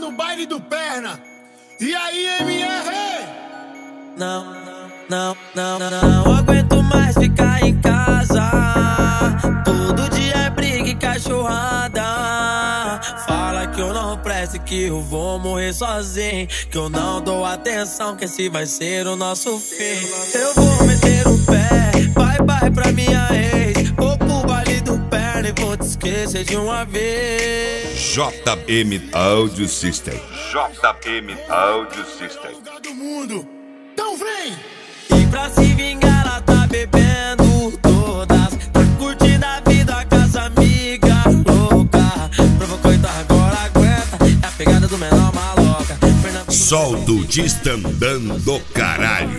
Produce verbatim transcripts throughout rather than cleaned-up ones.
no baile do Perna. E aí, M R? Não, não, não, não, não aguento mais ficar em casa. Todo dia é briga e cachorrada. Fala que eu não presto, que eu vou morrer sozinho, que eu não dou atenção, que esse vai ser o nosso fim. Eu vou meter o pé, bye bye pra minha ex. Vou pro baile do Perna e vou te esquecer de uma vez. J M Audio System. J M Audio System. Lugar do mundo. Então vem! E pra se vingar ela tá bebendo todas, tá curtindo a vida com as amigas louca. Provocou então agora aguenta, é a pegada do menor maloca. Sol do Distandando do caralho.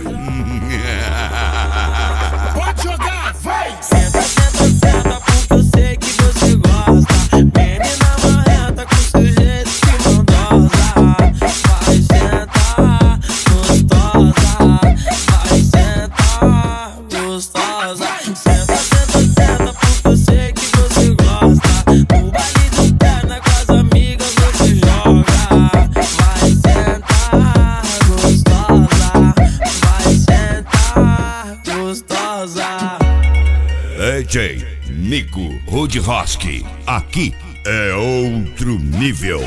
Pode jogar, vai! Senta, senta, senta, porque eu sei que você gosta. Menina marrenta com sujeito que maldosa. Vai sentar, gostosa. Vai sentar, gostosa. Senta, senta, senta, porque eu sei que você gosta. No baile do Perna com as amigas você joga. Vai sentar, gostosa. Vai sentar, gostosa. D J Nico Rudroski. Aqui é outro nível.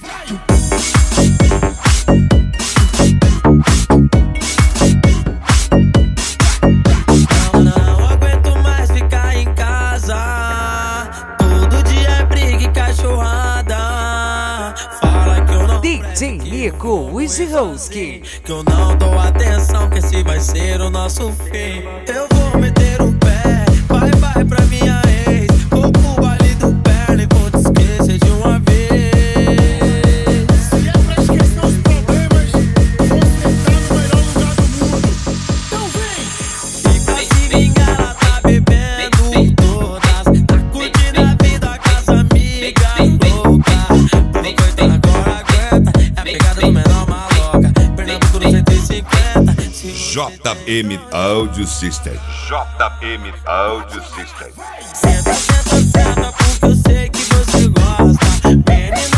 Não, não aguento mais ficar em casa. Todo dia é briga e cachorrada. Fala que eu não D J presto, que Nico eu vou Rudroski. que eu não dou atenção, que esse vai ser o nosso fim. Eu vou meter o pé, bye bye pra minha ex. Vou pro baile do Perna e vou te esquecer de uma vez. Se é pra esquecer os problemas, você tá no melhor lugar do mundo. Então vem! E pra se vingar ela tá bebendo todas, tá curtindo a vida com as amigas louca. Provocou então agora aguenta, é a pegada do menor maloca. Pernambuco no cento e cinquenta. J M Audio System. J M Audio System. Senta, senta, senta, porque eu sei que você gosta. Menina